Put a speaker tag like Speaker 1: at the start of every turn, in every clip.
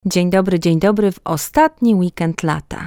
Speaker 1: Dzień dobry w ostatni weekend lata.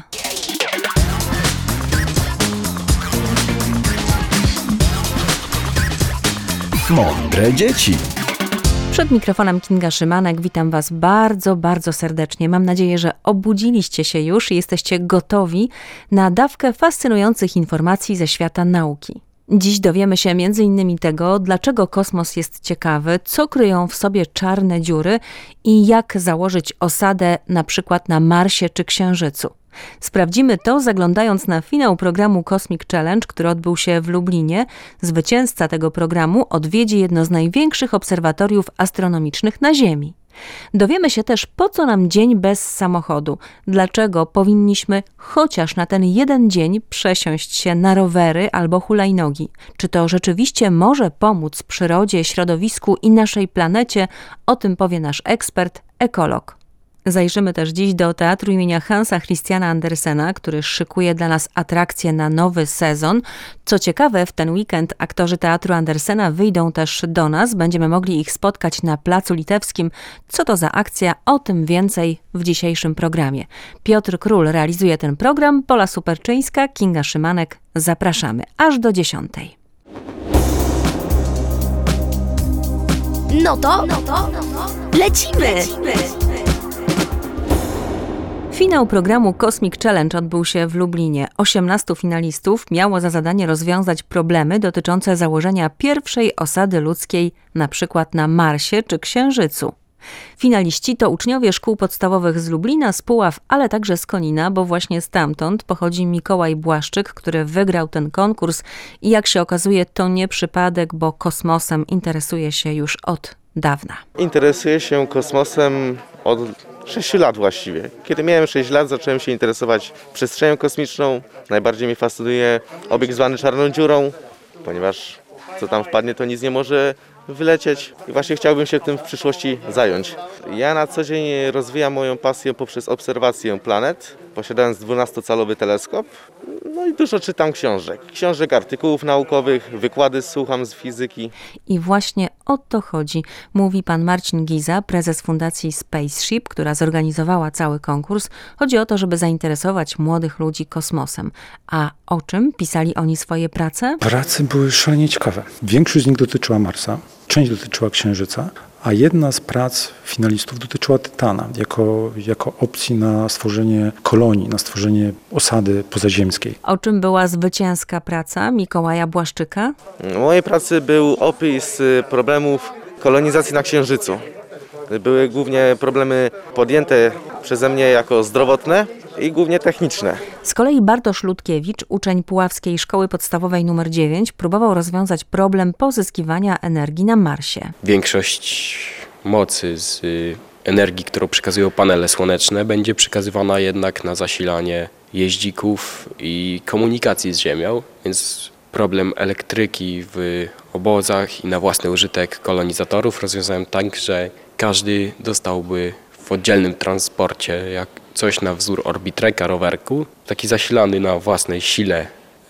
Speaker 2: Mądre dzieci.
Speaker 1: Przed mikrofonem Kinga Szymanek, witam Was bardzo, bardzo serdecznie. Mam nadzieję, że obudziliście się już i jesteście gotowi na dawkę fascynujących informacji ze świata nauki. Dziś dowiemy się m.in. tego, dlaczego kosmos jest ciekawy, co kryją w sobie czarne dziury i jak założyć osadę na przykład na Marsie czy Księżycu. Sprawdzimy to, zaglądając na finał programu Cosmic Challenge, który odbył się w Lublinie. Zwycięzca tego programu odwiedzi jedno z największych obserwatoriów astronomicznych na Ziemi. Dowiemy się też, po co nam dzień bez samochodu, dlaczego powinniśmy chociaż na ten jeden dzień przesiąść się na rowery albo hulajnogi. Czy to rzeczywiście może pomóc przyrodzie, środowisku i naszej planecie? O tym powie nasz ekspert, ekolog. Zajrzymy też dziś do teatru imienia Hansa Christiana Andersena, który szykuje dla nas atrakcje na nowy sezon. Co ciekawe, w ten weekend aktorzy teatru Andersena wyjdą też do nas. Będziemy mogli ich spotkać na Placu Litewskim. Co to za akcja? O tym więcej w dzisiejszym programie. Piotr Król realizuje ten program, Pola Superczyńska, Kinga Szymanek. Zapraszamy aż do 10:00.
Speaker 3: No to lecimy!
Speaker 1: Finał programu Cosmic Challenge odbył się w Lublinie. 18 finalistów miało za zadanie rozwiązać problemy dotyczące założenia pierwszej osady ludzkiej, na przykład na Marsie czy Księżycu. Finaliści to uczniowie szkół podstawowych z Lublina, z Puław, ale także z Konina, bo właśnie stamtąd pochodzi Mikołaj Błaszczyk, który wygrał ten konkurs i jak się okazuje, to nie przypadek, bo kosmosem interesuje się już od dawna.
Speaker 4: Interesuję się kosmosem od 6 lat właściwie. Kiedy miałem 6 lat, zacząłem się interesować przestrzenią kosmiczną. Najbardziej mnie fascynuje obiekt zwany czarną dziurą, ponieważ co tam wpadnie, to nic nie może wylecieć i właśnie chciałbym się tym w przyszłości zająć. Ja na co dzień rozwijam moją pasję poprzez obserwację planet, posiadając 12-calowy teleskop. No i dużo czytam książek, artykułów naukowych, wykłady słucham z fizyki.
Speaker 1: I właśnie o to chodzi, mówi pan Marcin Giza, prezes Fundacji Spaceship, która zorganizowała cały konkurs. Chodzi o to, żeby zainteresować młodych ludzi kosmosem. A o czym pisali oni swoje prace?
Speaker 5: Prace były szalenie ciekawe. Większość z nich dotyczyła Marsa, część dotyczyła Księżyca, a jedna z prac finalistów dotyczyła Tytana jako opcji na stworzenie kolonii, na stworzenie osady pozaziemskiej.
Speaker 1: O czym była zwycięska praca Mikołaja Błaszczyka?
Speaker 4: W mojej pracy był opis problemów kolonizacji na Księżycu. Były głównie problemy podjęte przeze mnie jako zdrowotne i głównie techniczne.
Speaker 1: Z kolei Bartosz Ludkiewicz, uczeń Puławskiej Szkoły Podstawowej nr 9, próbował rozwiązać problem pozyskiwania energii na Marsie.
Speaker 6: Większość mocy z energii, którą przekazują panele słoneczne, będzie przekazywana jednak na zasilanie jeździków i komunikacji z Ziemią, więc problem elektryki w obozach i na własny użytek kolonizatorów rozwiązałem tak, że każdy dostałby w oddzielnym transporcie jak coś na wzór orbitreka, rowerku, taki zasilany na własnej sile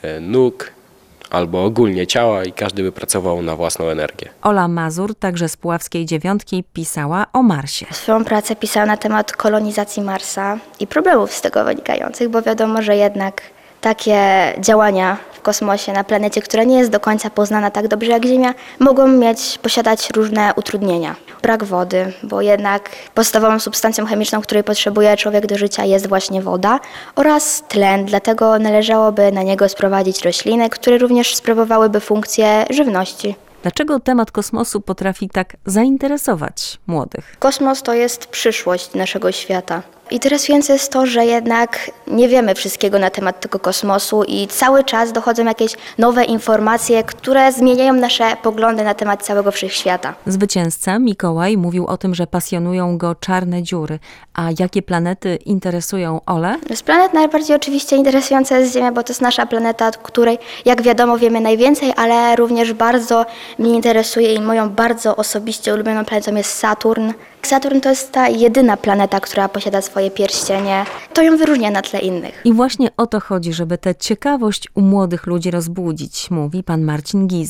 Speaker 6: nóg albo ogólnie ciała i każdy by pracował na własną energię.
Speaker 1: Ola Mazur, także z Puławskiej Dziewiątki, pisała o Marsie.
Speaker 3: Swoją pracę pisała na temat kolonizacji Marsa i problemów z tego wynikających, bo wiadomo, że jednak takie działania w kosmosie na planecie, która nie jest do końca poznana tak dobrze jak Ziemia, mogą posiadać różne utrudnienia. Brak wody, bo jednak podstawową substancją chemiczną, której potrzebuje człowiek do życia, jest właśnie woda, oraz tlen, dlatego należałoby na niego sprowadzić rośliny, które również sprawowałyby funkcję żywności.
Speaker 1: Dlaczego temat kosmosu potrafi tak zainteresować młodych?
Speaker 3: Kosmos to jest przyszłość naszego świata. Interesujące jest to, że jednak nie wiemy wszystkiego na temat tego kosmosu i cały czas dochodzą jakieś nowe informacje, które zmieniają nasze poglądy na temat całego wszechświata.
Speaker 1: Zwycięzca Mikołaj mówił o tym, że pasjonują go czarne dziury. A jakie planety interesują Olę?
Speaker 3: Z planet najbardziej oczywiście interesująca jest Ziemia, bo to jest nasza planeta, której jak wiadomo wiemy najwięcej, ale również bardzo mnie interesuje i moją bardzo osobiście ulubioną planetą jest Saturn. Saturn to jest ta jedyna planeta, która posiada swoje pierścienie. To ją wyróżnia na tle innych.
Speaker 1: I właśnie o to chodzi, żeby tę ciekawość u młodych ludzi rozbudzić, mówi pan Marcin Giza.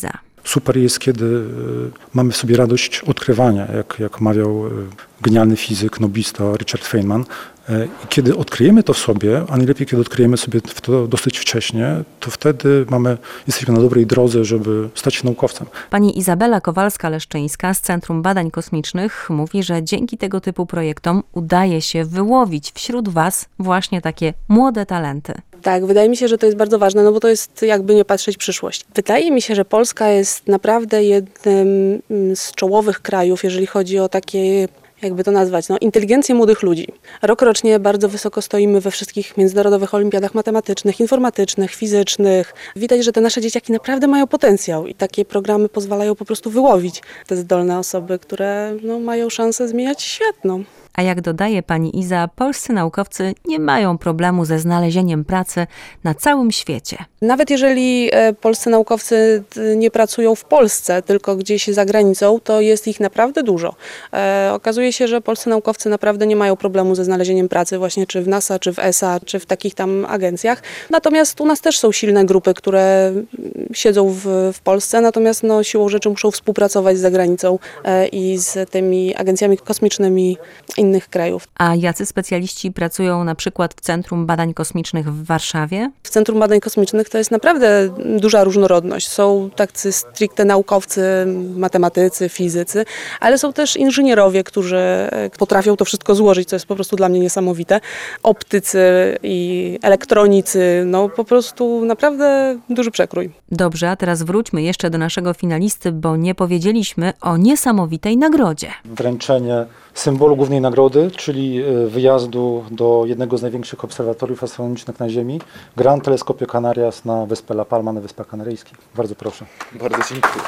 Speaker 5: Super jest, kiedy mamy w sobie radość odkrywania, jak mawiał genialny fizyk, noblista Richard Feynman. I kiedy odkryjemy to w sobie, a najlepiej kiedy odkryjemy sobie to dosyć wcześnie, to wtedy jesteśmy na dobrej drodze, żeby stać się naukowcem.
Speaker 1: Pani Izabela Kowalska-Leszczyńska z Centrum Badań Kosmicznych mówi, że dzięki tego typu projektom udaje się wyłowić wśród Was właśnie takie młode talenty.
Speaker 7: Tak, wydaje mi się, że to jest bardzo ważne, no bo to jest jakby nie patrzeć przyszłość. Wydaje mi się, że Polska jest naprawdę jednym z czołowych krajów, jeżeli chodzi o takie, jakby to nazwać, inteligencję młodych ludzi. Rokrocznie bardzo wysoko stoimy we wszystkich międzynarodowych olimpiadach matematycznych, informatycznych, fizycznych. Widać, że te nasze dzieciaki naprawdę mają potencjał i takie programy pozwalają po prostu wyłowić te zdolne osoby, które mają szansę zmieniać świat.
Speaker 1: A jak dodaje pani Iza, polscy naukowcy nie mają problemu ze znalezieniem pracy na całym świecie.
Speaker 7: Nawet jeżeli polscy naukowcy nie pracują w Polsce, tylko gdzieś za granicą, to jest ich naprawdę dużo. Okazuje się, że polscy naukowcy naprawdę nie mają problemu ze znalezieniem pracy właśnie czy w NASA, czy w ESA, czy w takich tam agencjach. Natomiast u nas też są silne grupy, które siedzą w Polsce, natomiast siłą rzeczy muszą współpracować z zagranicą i z tymi agencjami kosmicznymi innych krajów.
Speaker 1: A jacy specjaliści pracują na przykład w Centrum Badań Kosmicznych w Warszawie?
Speaker 7: W Centrum Badań Kosmicznych to jest naprawdę duża różnorodność. Są tacy stricte naukowcy, matematycy, fizycy, ale są też inżynierowie, którzy potrafią to wszystko złożyć, co jest po prostu dla mnie niesamowite. Optycy i elektronicy, po prostu naprawdę duży przekrój.
Speaker 1: Dobrze, a teraz wróćmy jeszcze do naszego finalisty, bo nie powiedzieliśmy o niesamowitej nagrodzie.
Speaker 5: Wręczenie symbolu głównej nagrody, czyli wyjazdu do jednego z największych obserwatoriów astronomicznych na Ziemi, Gran Telescopio Canarias na wyspę La Palma, na Wyspach Kanaryjskich. Bardzo proszę.
Speaker 4: Bardzo dziękuję.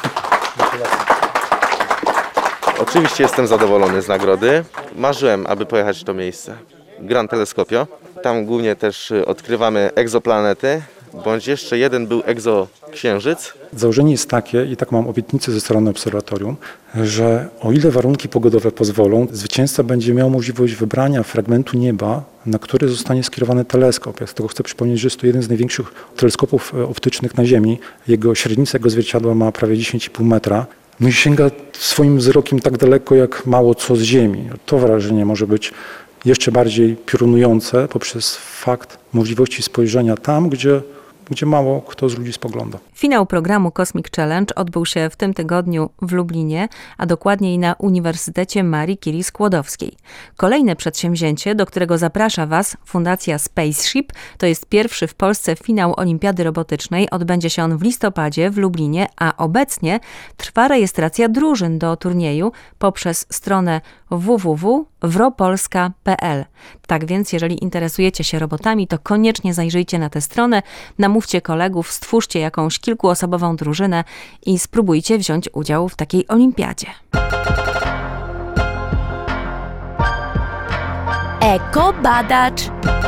Speaker 4: Oczywiście jestem zadowolony z nagrody. Marzyłem, aby pojechać w to miejsce. Gran Telescopio. Tam głównie też odkrywamy egzoplanety, bądź jeszcze jeden był egzoksiężyc.
Speaker 5: Założenie jest takie, i tak mam obietnicę ze strony obserwatorium, że o ile warunki pogodowe pozwolą, zwycięzca będzie miał możliwość wybrania fragmentu nieba, na który zostanie skierowany teleskop. Ja z tego chcę przypomnieć, że jest to jeden z największych teleskopów optycznych na Ziemi. Jego średnica jego zwierciadła ma prawie 10,5 metra. I sięga swoim wzrokiem tak daleko, jak mało co z Ziemi. To wrażenie może być jeszcze bardziej piorunujące poprzez fakt możliwości spojrzenia tam, gdzie mało kto z ludzi spogląda.
Speaker 1: Finał programu Cosmic Challenge odbył się w tym tygodniu w Lublinie, a dokładniej na Uniwersytecie Marii Curie Skłodowskiej. Kolejne przedsięwzięcie, do którego zaprasza Was Fundacja Spaceship, to jest pierwszy w Polsce finał Olimpiady Robotycznej. Odbędzie się on w listopadzie w Lublinie, a obecnie trwa rejestracja drużyn do turnieju poprzez stronę www.wropolska.pl. Tak więc, jeżeli interesujecie się robotami, to koniecznie zajrzyjcie na tę stronę, namówcie kolegów, stwórzcie jakąś kilkuosobową drużynę i spróbujcie wziąć udział w takiej olimpiadzie. Ekobadacz.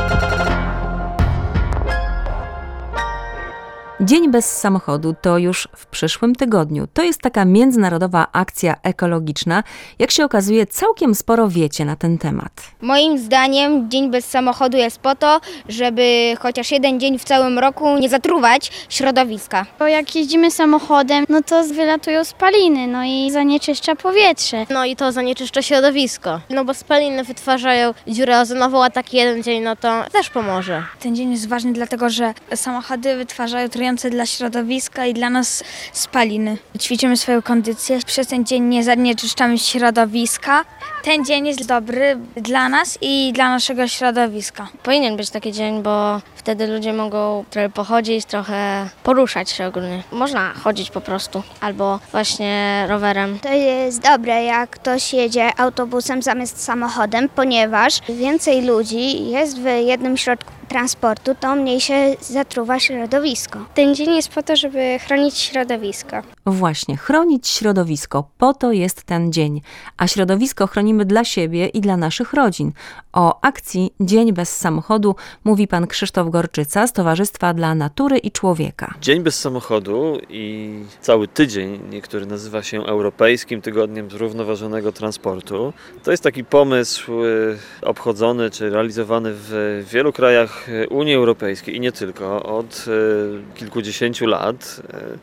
Speaker 1: Dzień bez samochodu to już w przyszłym tygodniu. To jest taka międzynarodowa akcja ekologiczna. Jak się okazuje, całkiem sporo wiecie na ten temat.
Speaker 8: Moim zdaniem Dzień bez samochodu jest po to, żeby chociaż jeden dzień w całym roku nie zatruwać środowiska.
Speaker 9: Bo jak jeździmy samochodem, to wylatują spaliny, i zanieczyszcza powietrze.
Speaker 10: I to zanieczyszcza środowisko. Bo spaliny wytwarzają dziurę ozonową, a taki jeden dzień, to też pomoże.
Speaker 9: Ten dzień jest ważny dlatego, że samochody wytwarzają trujące dla środowiska i dla nas spaliny. Ćwiczymy swoją kondycję, przez ten dzień nie zanieczyszczamy środowiska. Ten dzień jest dobry dla nas i dla naszego środowiska.
Speaker 10: Powinien być taki dzień, bo wtedy ludzie mogą trochę pochodzić, trochę poruszać się ogólnie. Można chodzić po prostu, albo właśnie rowerem.
Speaker 3: To jest dobre, jak ktoś jedzie autobusem zamiast samochodem, ponieważ więcej ludzi jest w jednym środku transportu, to mniej się zatruwa środowisko.
Speaker 9: Ten dzień jest po to, żeby chronić środowisko.
Speaker 1: Właśnie, chronić środowisko. Po to jest ten dzień. A środowisko chronimy dla siebie i dla naszych rodzin. O akcji Dzień bez samochodu mówi pan Krzysztof Gorczyca z Towarzystwa dla Natury i Człowieka.
Speaker 11: Dzień bez samochodu i cały tydzień, który nazywa się Europejskim Tygodniem Zrównoważonego Transportu, to jest taki pomysł obchodzony czy realizowany w wielu krajach Unii Europejskiej i nie tylko, od kilkudziesięciu lat,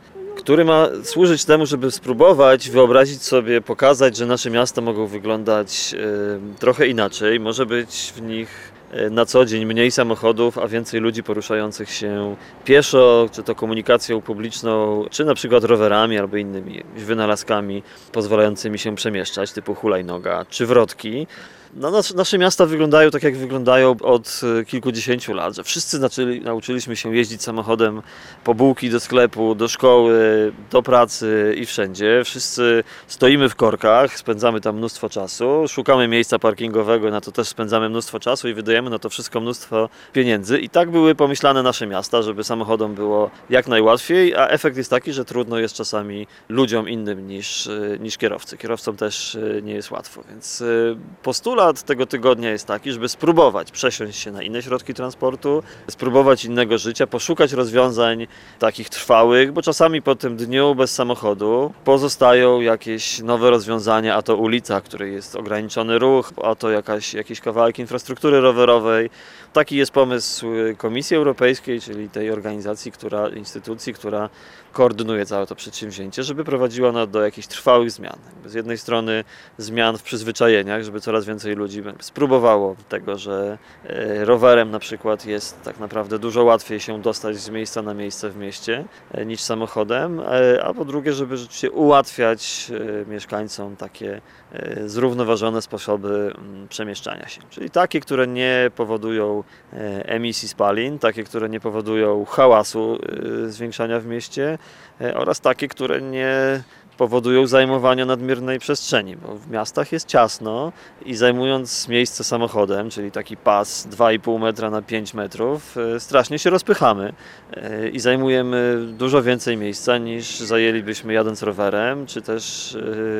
Speaker 11: który ma służyć temu, żeby spróbować wyobrazić sobie, pokazać, że nasze miasta mogą wyglądać trochę inaczej. Może być w nich na co dzień mniej samochodów, a więcej ludzi poruszających się pieszo, czy to komunikacją publiczną, czy na przykład rowerami albo innymi wynalazkami pozwalającymi się przemieszczać, typu hulajnoga czy wrotki. No, nasze miasta wyglądają tak, jak wyglądają od kilkudziesięciu lat, że wszyscy nauczyliśmy się jeździć samochodem po bułki do sklepu, do szkoły, do pracy i wszędzie. Wszyscy stoimy w korkach, spędzamy tam mnóstwo czasu, szukamy miejsca parkingowego, na to też spędzamy mnóstwo czasu i wydajemy na to wszystko mnóstwo pieniędzy. I tak były pomyślane nasze miasta, żeby samochodom było jak najłatwiej, a efekt jest taki, że trudno jest czasami ludziom innym niż kierowcy. Kierowcom też nie jest łatwo, więc postulat tego tygodnia jest taki, żeby spróbować przesiąść się na inne środki transportu, spróbować innego życia, poszukać rozwiązań takich trwałych, bo czasami po tym dniu bez samochodu pozostają jakieś nowe rozwiązania, a to ulica, w której jest ograniczony ruch, a to jakiś kawałek infrastruktury rowerowej. Taki jest pomysł Komisji Europejskiej, czyli tej instytucji, która koordynuje całe to przedsięwzięcie, żeby prowadziła ona do jakichś trwałych zmian. Z jednej strony zmian w przyzwyczajeniach, żeby coraz więcej ludzi spróbowało tego, że rowerem na przykład jest tak naprawdę dużo łatwiej się dostać z miejsca na miejsce w mieście niż samochodem, a po drugie, żeby rzeczywiście ułatwiać mieszkańcom takie zrównoważone sposoby przemieszczania się. Czyli takie, które nie powodują emisji spalin, takie, które nie powodują hałasu, zwiększania w mieście oraz takie, które nie powodują zajmowania nadmiernej przestrzeni, bo w miastach jest ciasno i zajmując miejsce samochodem, czyli taki pas 2,5 metra na 5 metrów, strasznie się rozpychamy i zajmujemy dużo więcej miejsca niż zajęlibyśmy jadąc rowerem, czy też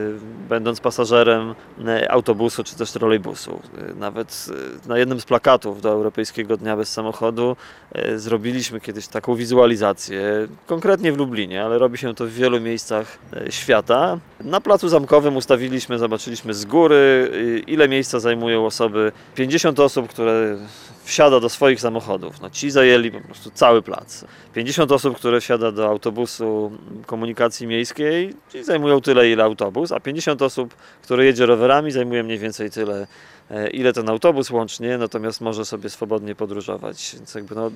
Speaker 11: będąc pasażerem autobusu, czy też trolejbusu. Nawet na jednym z plakatów do Europejskiego Dnia Bez Samochodu zrobiliśmy kiedyś taką wizualizację, konkretnie w Lublinie, ale robi się to w wielu miejscach świata. Na Placu Zamkowym zobaczyliśmy z góry, ile miejsca zajmują osoby. 50 osób, które wsiada do swoich samochodów. No, ci zajęli po prostu cały plac. 50 osób, które wsiada do autobusu komunikacji miejskiej, ci zajmują tyle, ile autobus, a 50 osób, które jedzie rowerami, zajmuje mniej więcej tyle, ile ten autobus łącznie, natomiast może sobie swobodnie podróżować. Więc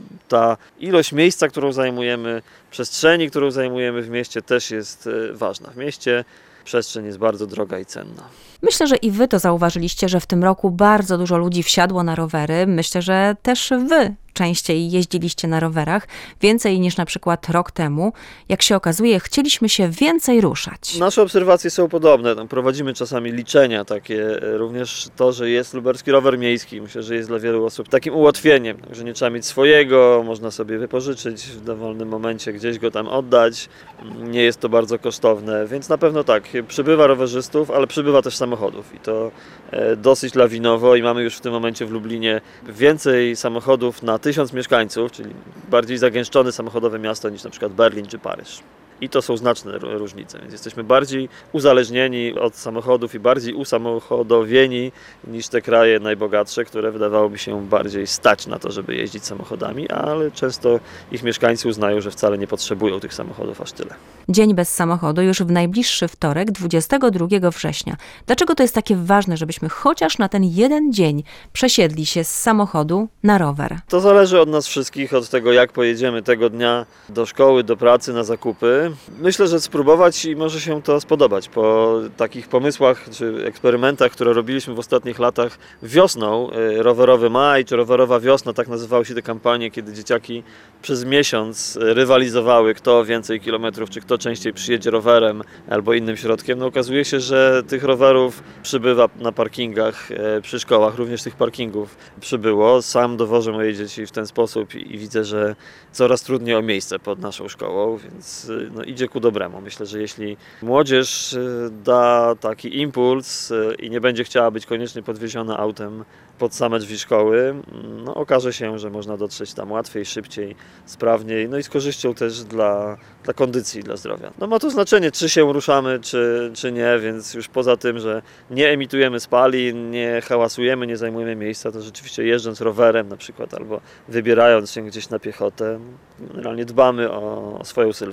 Speaker 11: ta ilość miejsca, którą zajmujemy, przestrzeni, którą zajmujemy w mieście, też jest ważna. W mieście przestrzeń jest bardzo droga i cenna.
Speaker 1: Myślę, że i wy to zauważyliście, że w tym roku bardzo dużo ludzi wsiadło na rowery. Myślę, że też wy częściej jeździliście na rowerach, więcej niż na przykład rok temu. Jak się okazuje, chcieliśmy się więcej ruszać.
Speaker 11: Nasze obserwacje są podobne. Tam prowadzimy czasami liczenia takie. Również to, że jest lubelski rower miejski. Myślę, że jest dla wielu osób takim ułatwieniem, że nie trzeba mieć swojego, można sobie wypożyczyć w dowolnym momencie, gdzieś go tam oddać. Nie jest to bardzo kosztowne, więc na pewno tak, przybywa rowerzystów, ale przybywa też samochodów i to dosyć lawinowo i mamy już w tym momencie w Lublinie więcej samochodów na 1000 mieszkańców, czyli bardziej zagęszczone samochodowe miasto niż na przykład Berlin czy Paryż. I to są znaczne różnice, więc jesteśmy bardziej uzależnieni od samochodów i bardziej usamochodowieni niż te kraje najbogatsze, które wydawałoby się bardziej stać na to, żeby jeździć samochodami, ale często ich mieszkańcy uznają, że wcale nie potrzebują tych samochodów aż tyle.
Speaker 1: Dzień bez samochodu już w najbliższy wtorek, 22 września. Dlaczego to jest takie ważne, żebyśmy chociaż na ten jeden dzień przesiedli się z samochodu na rower?
Speaker 11: To zależy od nas wszystkich, od tego, jak pojedziemy tego dnia do szkoły, do pracy, na zakupy. Myślę, że spróbować i może się to spodobać. Po takich pomysłach czy eksperymentach, które robiliśmy w ostatnich latach wiosną, rowerowy maj czy rowerowa wiosna, tak nazywały się te kampanie, kiedy dzieciaki przez miesiąc rywalizowały, kto więcej kilometrów, czy kto częściej przyjedzie rowerem albo innym środkiem. No, okazuje się, że tych rowerów przybywa na parkingach przy szkołach, również tych parkingów przybyło. Sam dowożę moje dzieci w ten sposób i widzę, że coraz trudniej o miejsce pod naszą szkołą, więc idzie ku dobremu. Myślę, że jeśli młodzież da taki impuls i nie będzie chciała być koniecznie podwieziona autem pod same drzwi szkoły, okaże się, że można dotrzeć tam łatwiej, szybciej, sprawniej, i z korzyścią też dla kondycji, dla zdrowia. Ma to znaczenie, czy się ruszamy, czy nie, więc już poza tym, że nie emitujemy spalin, nie hałasujemy, nie zajmujemy miejsca, to rzeczywiście jeżdżąc rowerem na przykład albo wybierając się gdzieś na piechotę, generalnie dbamy o swoją sylwetkę,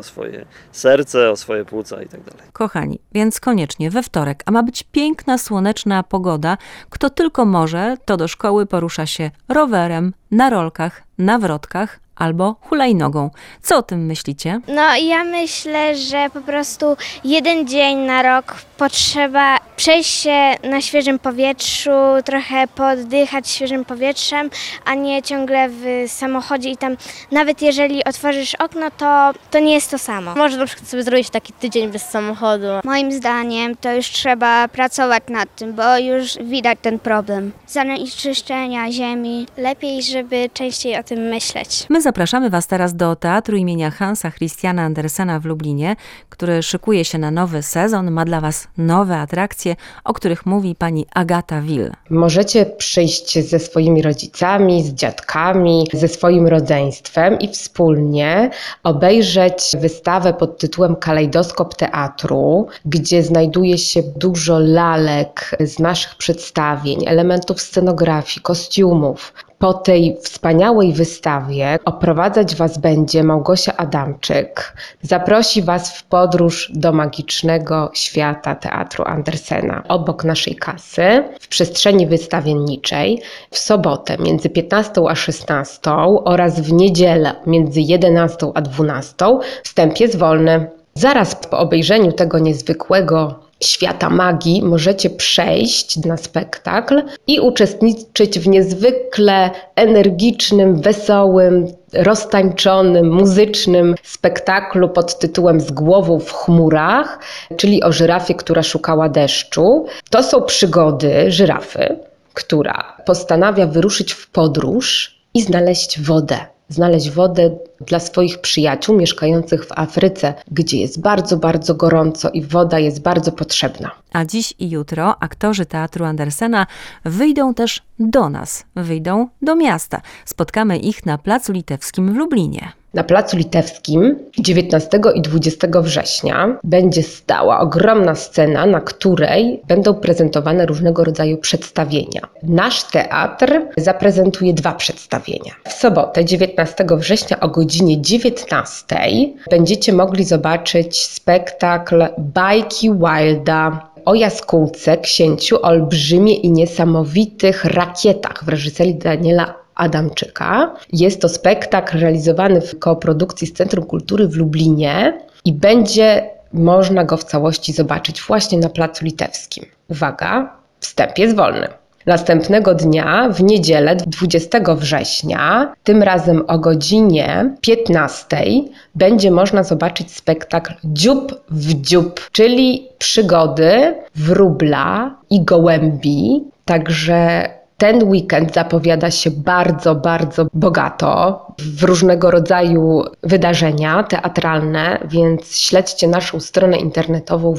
Speaker 11: swoje serce, o swoje płuca i tak dalej.
Speaker 1: Kochani, więc koniecznie we wtorek, a ma być piękna, słoneczna pogoda. Kto tylko może, to do szkoły porusza się rowerem, na rolkach, na wrotkach albo hulajnogą. Co o tym myślicie?
Speaker 8: No ja myślę, że po prostu jeden dzień na rok potrzeba przejść się na świeżym powietrzu, trochę poddychać świeżym powietrzem, a nie ciągle w samochodzie i tam nawet jeżeli otworzysz okno, to nie jest to samo.
Speaker 10: Może na przykład sobie zrobić taki tydzień bez samochodu.
Speaker 9: Moim zdaniem to już trzeba pracować nad tym, bo już widać ten problem. Zanieczyszczenia ziemi. Lepiej, żeby częściej o tym myśleć.
Speaker 1: My zapraszamy Was teraz do Teatru imienia Hansa Christiana Andersena w Lublinie, który szykuje się na nowy sezon, ma dla Was nowe atrakcje, o których mówi pani Agata Wil.
Speaker 12: Możecie przyjść ze swoimi rodzicami, z dziadkami, ze swoim rodzeństwem i wspólnie obejrzeć wystawę pod tytułem Kalejdoskop Teatru, gdzie znajduje się dużo lalek z naszych przedstawień, elementów scenografii, kostiumów. Po tej wspaniałej wystawie oprowadzać Was będzie Małgosia Adamczyk. Zaprosi Was w podróż do magicznego świata Teatru Andersena. Obok naszej kasy, w przestrzeni wystawienniczej, w sobotę między 15 a 16 oraz w niedzielę między 11 a 12 wstęp jest wolny. Zaraz po obejrzeniu tego niezwykłego świata magii możecie przejść na spektakl i uczestniczyć w niezwykle energicznym, wesołym, roztańczonym, muzycznym spektaklu pod tytułem Z głową w chmurach, czyli o żyrafie, która szukała deszczu. To są przygody żyrafy, która postanawia wyruszyć w podróż i znaleźć wodę. Znaleźć wodę dla swoich przyjaciół mieszkających w Afryce, gdzie jest bardzo, bardzo gorąco i woda jest bardzo potrzebna.
Speaker 1: A dziś i jutro aktorzy Teatru Andersena wyjdą też do nas, wyjdą do miasta. Spotkamy ich na Placu Litewskim w Lublinie.
Speaker 12: Na Placu Litewskim 19 i 20 września będzie stała ogromna scena, na której będą prezentowane różnego rodzaju przedstawienia. Nasz teatr zaprezentuje 2 przedstawienia. W sobotę 19 września o godzinie 19 będziecie mogli zobaczyć spektakl Bajki Wilda o jaskółce, księciu, olbrzymie i niesamowitych rakietach w reżyserii Daniela Adamczyka. Jest to spektakl realizowany w koprodukcji z Centrum Kultury w Lublinie i będzie można go w całości zobaczyć właśnie na Placu Litewskim. Uwaga, wstęp jest wolny. Następnego dnia, w niedzielę 20 września, tym razem o godzinie 15, będzie można zobaczyć spektakl Dziób w dziób, czyli przygody wróbla i gołębi. Także ten weekend zapowiada się bardzo, bardzo bogato w różnego rodzaju wydarzenia teatralne, więc śledźcie naszą stronę internetową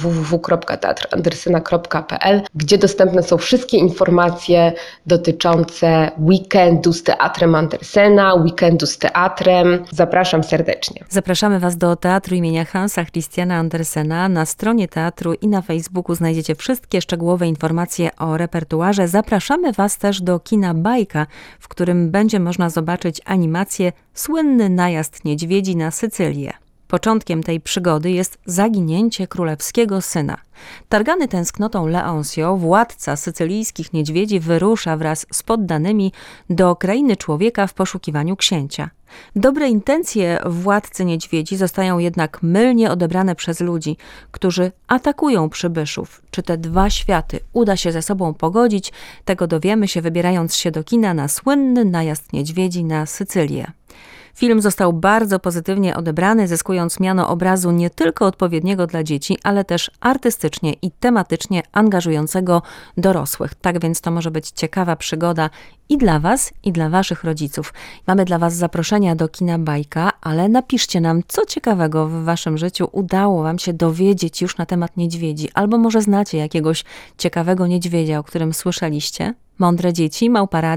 Speaker 12: www.teatrandersena.pl, gdzie dostępne są wszystkie informacje dotyczące weekendu z Teatrem Andersena, weekendu z teatrem. Zapraszam serdecznie.
Speaker 1: Zapraszamy Was do Teatru imienia Hansa Christiana Andersena. Na stronie teatru i na Facebooku znajdziecie wszystkie szczegółowe informacje o repertuarze. Zapraszamy Was też do kina Bajka, w którym będzie można zobaczyć animację Słynny najazd niedźwiedzi na Sycylię. Początkiem tej przygody jest zaginięcie królewskiego syna. Targany tęsknotą Leoncio, władca sycylijskich niedźwiedzi, wyrusza wraz z poddanymi do krainy człowieka w poszukiwaniu księcia. Dobre intencje władcy niedźwiedzi zostają jednak mylnie odebrane przez ludzi, którzy atakują przybyszów. Czy te 2 światy uda się ze sobą pogodzić? Tego dowiemy się, wybierając się do kina na Słynny najazd niedźwiedzi na Sycylię. Film został bardzo pozytywnie odebrany, zyskując miano obrazu nie tylko odpowiedniego dla dzieci, ale też artystycznie i tematycznie angażującego dorosłych. Tak więc to może być ciekawa przygoda i dla Was, i dla Waszych rodziców. Mamy dla Was zaproszenia do kina Bajka, ale napiszcie nam, co ciekawego w Waszym życiu udało Wam się dowiedzieć już na temat niedźwiedzi, albo może znacie jakiegoś ciekawego niedźwiedzia, o którym słyszeliście. Mądre dzieci,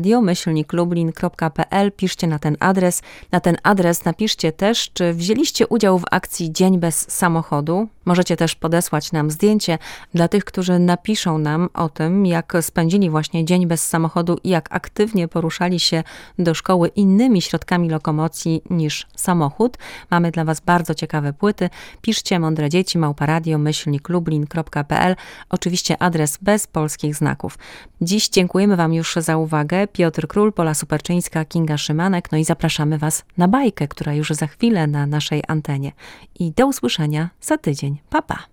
Speaker 1: @lublin.pl, piszcie na ten adres. Na ten adres napiszcie też, czy wzięliście udział w akcji Dzień bez samochodu. Możecie też podesłać nam zdjęcie dla tych, którzy napiszą nam o tym, jak spędzili właśnie dzień bez samochodu i jak aktywnie poruszali się do szkoły innymi środkami lokomocji niż samochód. Mamy dla Was bardzo ciekawe płyty. Piszcie mądredzieci@radio-lublin.pl. Oczywiście adres bez polskich znaków. Dziś dziękujemy Wam już za uwagę. Piotr Król, Pola Superczyńska, Kinga Szymanek. No i zapraszamy Was na bajkę, która już za chwilę na naszej antenie. I do usłyszenia za tydzień. Pa, pa!